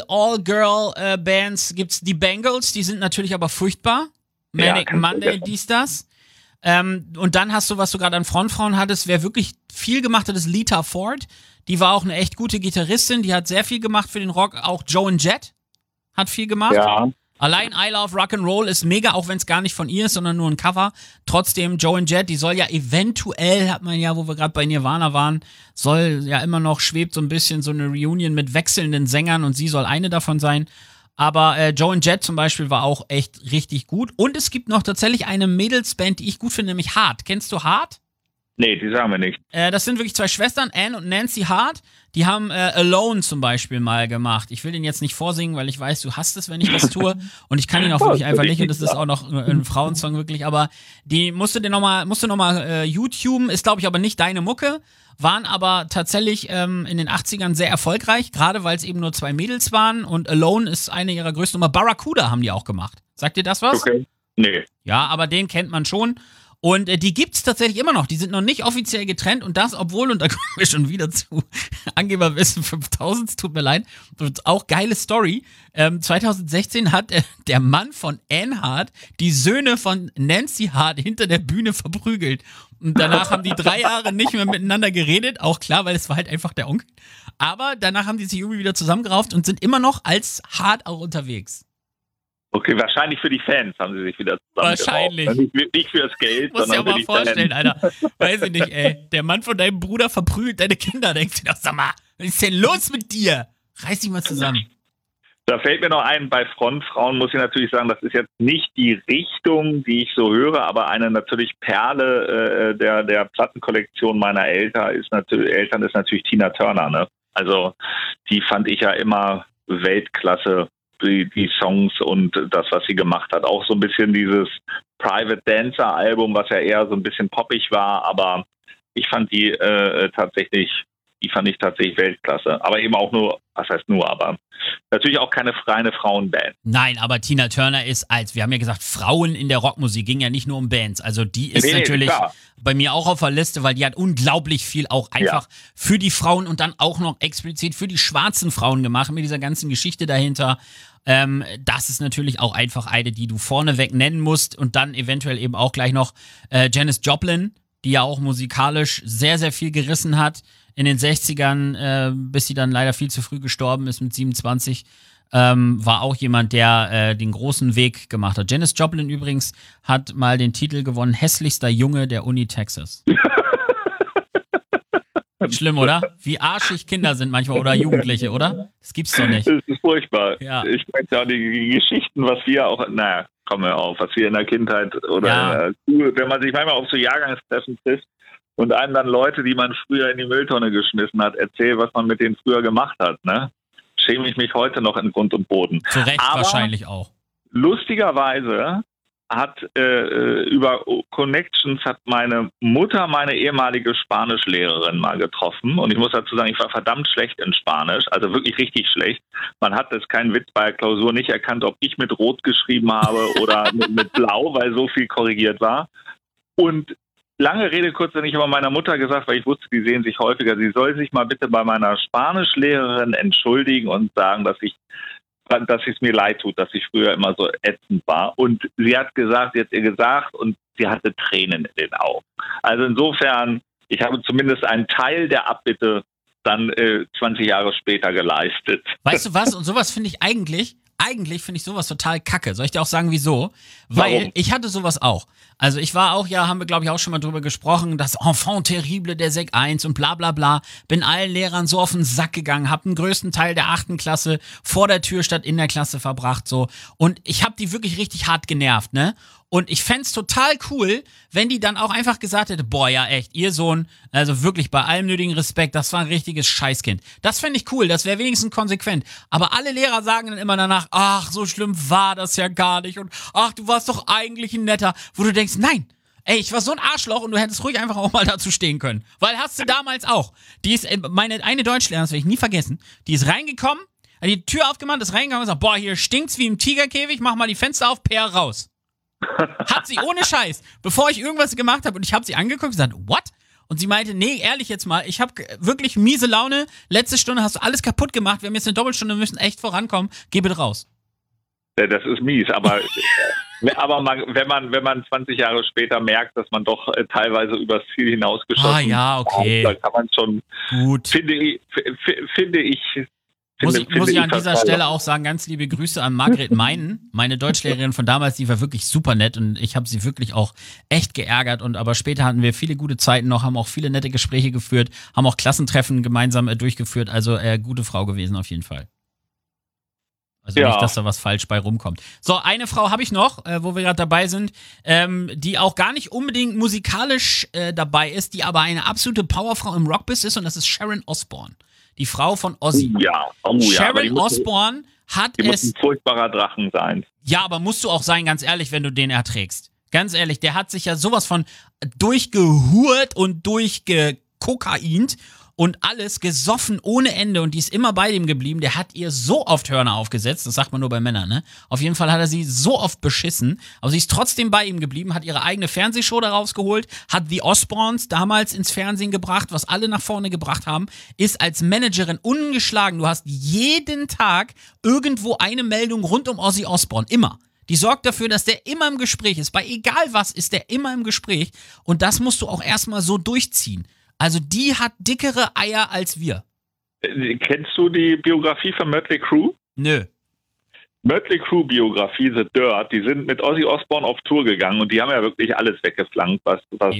C: All-Girl-Bands, gibt's die Bangles, die sind natürlich aber furchtbar. Manic Monday, dies, das. Und dann hast du, was du gerade an Frontfrauen hattest, wer wirklich viel gemacht hat, ist Lita Ford. Die war auch eine echt gute Gitarristin, die hat sehr viel gemacht für den Rock. Auch Joan Jett hat viel gemacht.
B: Ja.
C: Allein I Love Rock'n'Roll ist mega, auch wenn es gar nicht von ihr ist, sondern nur ein Cover. Trotzdem, Joan Jett, die soll ja eventuell, hat man ja, wo wir gerade bei Nirvana waren, soll ja immer noch, schwebt so ein bisschen so eine Reunion mit wechselnden Sängern und sie soll eine davon sein. Aber Joan Jett zum Beispiel war auch echt richtig gut. Und es gibt noch tatsächlich eine Mädelsband, die ich gut finde, nämlich Hart. Kennst du Hart?
B: Nee, die sagen wir nicht.
C: Das sind wirklich 2 Schwestern, Anne und Nancy Hart. Die haben Alone zum Beispiel mal gemacht. Ich will den jetzt nicht vorsingen, weil ich weiß, du hasst es, wenn ich das tue. Und ich kann ihn auch wirklich einfach nicht. Und das ist auch noch ein Frauensong wirklich. Aber die musst du nochmal YouTuben. Ist, glaube ich, aber nicht deine Mucke. Waren aber tatsächlich in den 80ern sehr erfolgreich. Gerade weil es eben nur 2 Mädels waren. Und Alone ist eine ihrer größten Nummer. Barracuda haben die auch gemacht. Sagt dir das was?
B: Okay. Nee.
C: Ja, aber den kennt man schon. Und die gibt's tatsächlich immer noch. Die sind noch nicht offiziell getrennt und das, obwohl, und da kommen wir schon wieder zu Angeberwissen 5000, es tut mir leid, und auch geile Story. 2016 hat der Mann von Anne Hart die Söhne von Nancy Hart hinter der Bühne verprügelt. Und danach haben die 3 Jahre nicht mehr miteinander geredet, auch klar, weil es war halt einfach der Onkel. Aber danach haben die sich irgendwie wieder zusammengerauft und sind immer noch als Hart auch unterwegs.
B: Okay, wahrscheinlich für die Fans haben sie sich wieder zusammengerauft.
C: Wahrscheinlich.
B: Nicht fürs Geld,
C: Muss
B: sondern
C: dir
B: für
C: mal
B: die
C: vorstellen,
B: Fans.
C: Alter. Weiß ich nicht, ey. Der Mann von deinem Bruder verprügelt deine Kinder. Denkst du doch, sag mal, was ist denn los mit dir? Reiß dich mal zusammen.
B: Da fällt mir noch ein, bei Frontfrauen muss ich natürlich sagen, das ist jetzt nicht die Richtung, die ich so höre, aber eine natürlich Perle der Plattenkollektion meiner Eltern ist natürlich Tina Turner, ne? Also die fand ich ja immer Weltklasse, die Songs und das, was sie gemacht hat. Auch so ein bisschen dieses Private Dancer Album, was ja eher so ein bisschen poppig war, aber ich fand die tatsächlich Weltklasse. Aber eben auch nur, was heißt nur, aber natürlich auch keine reine Frauenband.
C: Nein, aber Tina Turner ist wir haben ja gesagt, Frauen in der Rockmusik, ging ja nicht nur um Bands. Also die ist natürlich
B: klar.
C: bei mir auch auf der Liste, weil die hat unglaublich viel auch einfach für die Frauen und dann auch noch explizit für die schwarzen Frauen gemacht, mit dieser ganzen Geschichte dahinter. Das ist natürlich auch einfach eine, die du vorneweg nennen musst und dann eventuell eben auch gleich noch Janis Joplin, die ja auch musikalisch sehr, sehr viel gerissen hat in den 60ern, bis sie dann leider viel zu früh gestorben ist mit 27, war auch jemand, der den großen Weg gemacht hat. Janis Joplin übrigens hat mal den Titel gewonnen, hässlichster Junge der Uni Texas. Schlimm, oder? Wie arschig Kinder sind manchmal oder Jugendliche, oder? Das gibt's doch nicht.
B: Das ist furchtbar.
C: Ja.
B: Ich meine ja die Geschichten, was wir auch, komm mal auf, was wir in der Kindheit oder wenn man sich manchmal auf so Jahrgangstreffen trifft und einem dann Leute, die man früher in die Mülltonne geschmissen hat, erzählt, was man mit denen früher gemacht hat, ne? Schäme ich mich heute noch in Grund und Boden.
C: Zu Recht
B: aber
C: wahrscheinlich auch.
B: Lustigerweise hat über Connections hat meine Mutter meine ehemalige Spanischlehrerin mal getroffen und ich muss dazu sagen, ich war verdammt schlecht in Spanisch, also wirklich richtig schlecht. Man hat das keinen Witz bei der Klausur nicht erkannt, ob ich mit Rot geschrieben habe oder mit Blau, weil so viel korrigiert war. Und lange Rede, kurzer, ich habe meiner Mutter gesagt, weil ich wusste, die sehen sich häufiger, sie soll sich mal bitte bei meiner Spanischlehrerin entschuldigen und sagen, dass es mir leid tut, dass ich früher immer so ätzend war. Und sie hat ihr gesagt und sie hatte Tränen in den Augen. Also insofern, ich habe zumindest einen Teil der Abbitte dann 20 Jahre später geleistet.
C: Weißt du was? Und sowas finde ich eigentlich finde ich sowas total kacke. Soll ich dir auch sagen, wieso? Weil
B: Warum?
C: ich hatte sowas auch. Also ich war auch, haben wir glaube ich auch schon mal drüber gesprochen, das Enfant terrible der Sek 1 und bla bla bla. Bin allen Lehrern so auf den Sack gegangen, hab den größten Teil der 8. Klasse vor der Tür statt in der Klasse verbracht, so. Und ich hab die wirklich richtig hart genervt, ne? Und ich fänd's total cool, wenn die dann auch einfach gesagt hätte, boah, ja echt, ihr Sohn, also wirklich bei allem nötigen Respekt, das war ein richtiges Scheißkind. Das fände ich cool, das wäre wenigstens konsequent. Aber alle Lehrer sagen dann immer danach, ach, so schlimm war das ja gar nicht und ach, du warst doch eigentlich ein Netter, wo du denkst, nein, ey, ich war so ein Arschloch und du hättest ruhig einfach auch mal dazu stehen können. Weil hast du damals auch. Die ist, meine eine Deutschlehrerin, das werde ich nie vergessen, die ist reingekommen, hat die Tür aufgemacht, ist reingekommen und sagt, boah, hier stinkt's wie im Tigerkäfig, mach mal die Fenster auf, Peer raus. Hat sie ohne Scheiß, bevor ich irgendwas gemacht habe und ich habe sie angeguckt und gesagt, what? Und sie meinte, nee, ehrlich jetzt mal, ich habe wirklich miese Laune, letzte Stunde hast du alles kaputt gemacht, wir haben jetzt eine Doppelstunde, wir müssen echt vorankommen, geh bitte raus.
B: Das ist mies, aber wenn man 20 Jahre später merkt, dass man doch teilweise übers Ziel hinausgeschossen hat,
C: ja, okay.
B: Dann kann man schon,
C: gut.
B: finde ich,
C: Muss ich an dieser Stelle auch sagen, ganz liebe Grüße an Margret Meinen, meine Deutschlehrerin von damals, die war wirklich super nett und ich habe sie wirklich auch echt geärgert aber später hatten wir viele gute Zeiten noch, haben auch viele nette Gespräche geführt, haben auch Klassentreffen gemeinsam durchgeführt, also gute Frau gewesen auf jeden Fall. Also nicht, dass da was falsch bei rumkommt. So, eine Frau habe ich noch, wo wir gerade dabei sind, die auch gar nicht unbedingt musikalisch dabei ist, die aber eine absolute Powerfrau im Rockbiz ist und das ist Sharon Osbourne. Die Frau von Ozzy. Sharon Osbourne hat
B: die muss ein furchtbarer Drachen sein.
C: Ja, aber musst du auch sein, ganz ehrlich, wenn du den erträgst. Ganz ehrlich, der hat sich ja sowas von durchgehurt und durchgekokaint und alles gesoffen ohne Ende und die ist immer bei dem geblieben. Der hat ihr so oft Hörner aufgesetzt, das sagt man nur bei Männern, ne? Auf jeden Fall hat er sie so oft beschissen, aber sie ist trotzdem bei ihm geblieben, hat ihre eigene Fernsehshow daraus geholt, hat The Osbournes damals ins Fernsehen gebracht, was alle nach vorne gebracht haben, ist als Managerin ungeschlagen. Du hast jeden Tag irgendwo eine Meldung rund um Ozzy Osbourne, immer. Die sorgt dafür, dass der immer im Gespräch ist. Bei egal was ist der immer im Gespräch. Und das musst du auch erstmal so durchziehen. Also die hat dickere Eier als wir.
B: Kennst du die Biografie von Mötley Crüe?
C: Nö.
B: Mötley Crüe Biografie, The Dirt, die sind mit Ozzy Osbourne auf Tour gegangen und die haben ja wirklich alles weggeflankt, was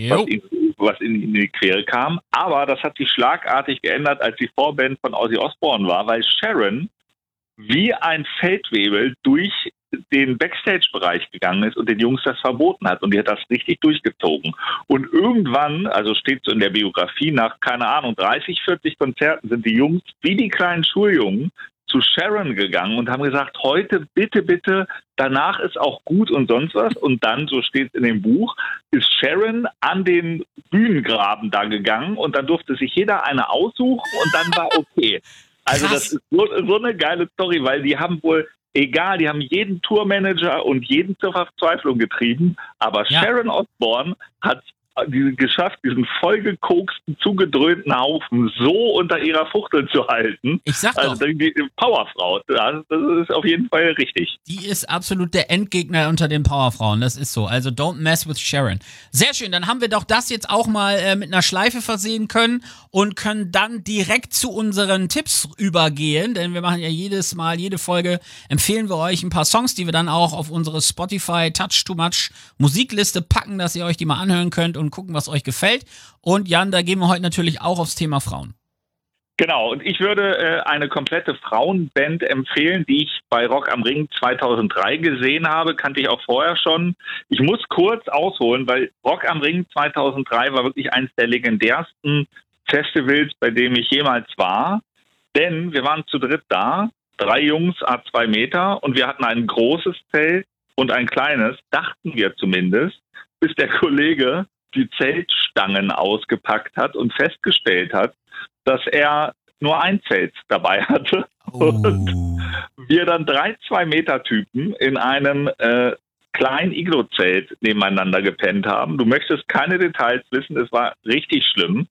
B: in die Quere kam. Aber das hat sich schlagartig geändert, als die Vorband von Ozzy Osbourne war, weil Sharon wie ein Feldwebel durch den Backstage-Bereich gegangen ist und den Jungs das verboten hat. Und die hat das richtig durchgezogen. Und irgendwann, also steht so in der Biografie, nach, keine Ahnung, 30, 40 Konzerten sind die Jungs wie die kleinen Schuljungen zu Sharon gegangen und haben gesagt, heute bitte, bitte, danach ist auch gut und sonst was. Und dann, so steht es in dem Buch, ist Sharon an den Bühnengraben da gegangen und dann durfte sich jeder eine aussuchen und dann war okay. Also das ist so eine geile Story, weil die haben wohl, egal, die haben jeden Tourmanager und jeden zur Verzweiflung getrieben, aber Sharon Osbourne hat geschafft, diesen vollgekoksten, zugedröhnten Haufen so unter ihrer Fuchtel zu halten.
C: Ich sag doch.
B: Also die Powerfrau, das ist auf jeden Fall richtig.
C: Die ist absolut der Endgegner unter den Powerfrauen, das ist so. Also don't mess with Sharon. Sehr schön, dann haben wir doch das jetzt auch mal mit einer Schleife versehen können und können dann direkt zu unseren Tipps übergehen, denn wir machen ja jedes Mal, jede Folge, empfehlen wir euch ein paar Songs, die wir dann auch auf unsere Spotify Touch Too Much Musikliste packen, dass ihr euch die mal anhören könnt und gucken, was euch gefällt. Und Jan, da gehen wir heute natürlich auch aufs Thema Frauen.
B: Genau, und ich würde eine komplette Frauenband empfehlen, die ich bei Rock am Ring 2003 gesehen habe, kannte ich auch vorher schon. Ich muss kurz ausholen, weil Rock am Ring 2003 war wirklich eines der legendärsten Festivals, bei dem ich jemals war. Denn wir waren zu dritt da, 3 Jungs, 2 Meter, und wir hatten ein großes Zelt und ein kleines, dachten wir zumindest, bis der Kollege die Zeltstangen ausgepackt hat und festgestellt hat, dass er nur ein Zelt dabei hatte.
C: Oh.
B: Und wir dann 3 2-Meter-Typen in einem kleinen Iglo-Zelt nebeneinander gepennt haben. Du möchtest keine Details wissen, es war richtig schlimm.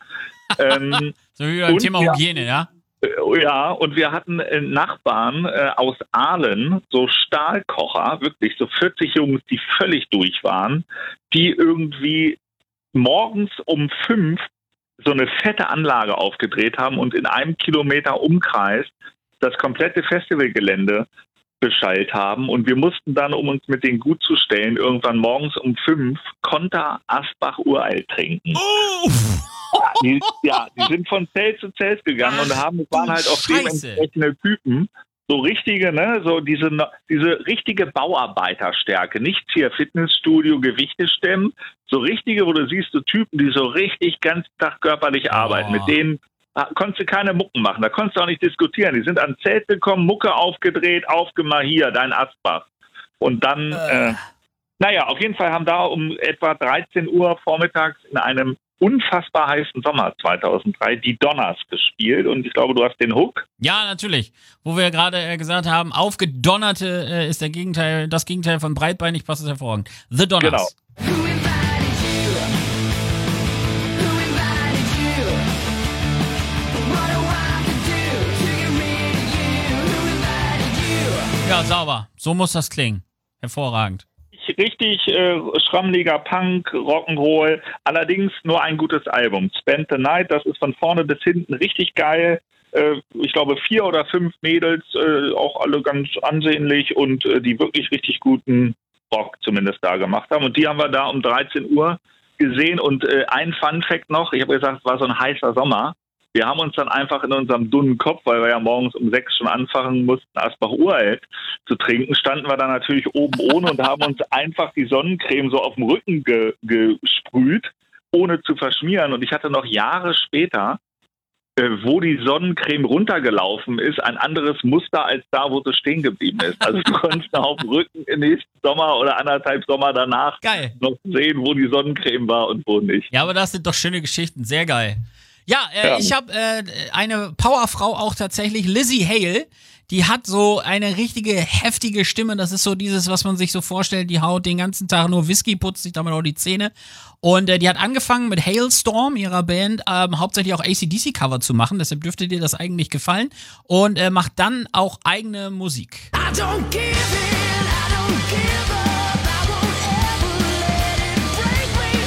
C: So wie beim Thema Hygiene, ja?
B: Ja, und wir hatten Nachbarn aus Aalen, so Stahlkocher, wirklich so 40 Jungs, die völlig durch waren, die irgendwie morgens um 5 so eine fette Anlage aufgedreht haben und in einem Kilometer Umkreis das komplette Festivalgelände beschallt haben. Und wir mussten dann, um uns mit denen gut zu stellen, irgendwann morgens um 5 Konter Asbach Uralt trinken. Die sind von Zelt zu Zelt gegangen und waren halt auch dementsprechende Typen. So richtige, ne, so diese richtige Bauarbeiterstärke. Nichts hier Fitnessstudio, Gewichte stemmen. So richtige, wo du siehst, so Typen, die so richtig ganz Tag körperlich arbeiten. Mit denen konntest du keine Mucken machen. Da konntest du auch nicht diskutieren. Die sind ans Zelt gekommen, Mucke aufgedreht, aufgemacht, hier, dein Asbach. Und dann, auf jeden Fall haben da um etwa 13 Uhr vormittags in einem unfassbar heißen Sommer 2003 die Donners gespielt und ich glaube, du hast den Hook.
C: Ja, natürlich. Wo wir gerade gesagt haben, aufgedonnerte ist das Gegenteil von breitbeinig, passt es hervorragend. The Donners.
B: Genau.
C: Ja, sauber. So muss das klingen. Hervorragend.
B: Richtig schrammliger Punk, Rock'n'Roll, allerdings nur ein gutes Album. Spend the Night, das ist von vorne bis hinten richtig geil. Ich glaube 4 oder 5 Mädels, auch alle ganz ansehnlich und die wirklich richtig guten Rock zumindest da gemacht haben. Und die haben wir da um 13 Uhr gesehen. Und ein Fun-Fact noch, ich habe gesagt, es war so ein heißer Sommer. Wir haben uns dann einfach in unserem dünnen Kopf, weil wir ja morgens um 6 schon anfangen mussten, Asbach Uralt zu trinken, standen wir dann natürlich oben ohne und haben uns einfach die Sonnencreme so auf dem Rücken gesprüht, ohne zu verschmieren. Und ich hatte noch Jahre später, wo die Sonnencreme runtergelaufen ist, ein anderes Muster als da, wo sie stehen geblieben ist. Also du konntest auf dem Rücken im nächsten Sommer oder 1,5 Sommer danach noch sehen, wo die Sonnencreme war und wo nicht.
C: Ja, aber das sind doch schöne Geschichten, sehr geil. Ja, ich habe eine Powerfrau auch tatsächlich, Lizzie Hale. Die hat so eine richtige heftige Stimme. Das ist so dieses, was man sich so vorstellt. Die haut den ganzen Tag nur Whisky, putzt sich damit auch die Zähne. Und die hat angefangen mit Hailstorm, ihrer Band, hauptsächlich auch AC/DC-Cover zu machen. Deshalb dürfte dir das eigentlich gefallen. Und macht dann auch eigene Musik.
D: I don't give in, I don't give up, I won't ever let it break me.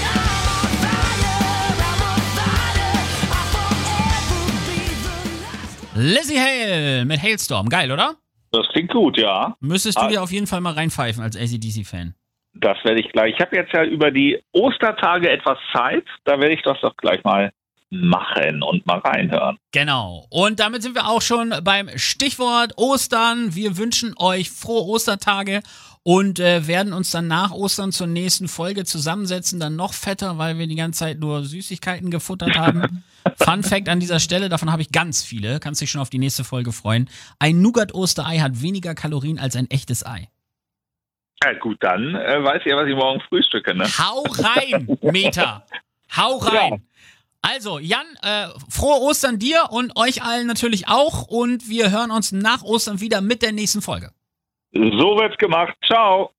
D: I'm on fire, I'll forever be the last.
C: Lizzie Hale mit Hailstorm. Geil, oder?
B: Das klingt gut, ja.
C: Müsstest du dir auf jeden Fall mal reinpfeifen als AC/DC-Fan.
B: Das werde ich gleich. Ich habe jetzt ja über die Ostertage etwas Zeit. Da werde ich das doch gleich mal machen und mal reinhören.
C: Genau. Und damit sind wir auch schon beim Stichwort Ostern. Wir wünschen euch frohe Ostertage und werden uns dann nach Ostern zur nächsten Folge zusammensetzen. Dann noch fetter, weil wir die ganze Zeit nur Süßigkeiten gefuttert haben. Fun Fact an dieser Stelle, davon habe ich ganz viele. Kannst dich schon auf die nächste Folge freuen. Ein Nougat-Osterei hat weniger Kalorien als ein echtes Ei.
B: Ja, gut, dann weiß ich ja, was ich morgen frühstücke, ne?
C: Hau rein, Meta. Hau rein.
B: Ja.
C: Also, Jan, frohe Ostern dir und euch allen natürlich auch. Und wir hören uns nach Ostern wieder mit der nächsten Folge.
B: So wird's gemacht. Ciao.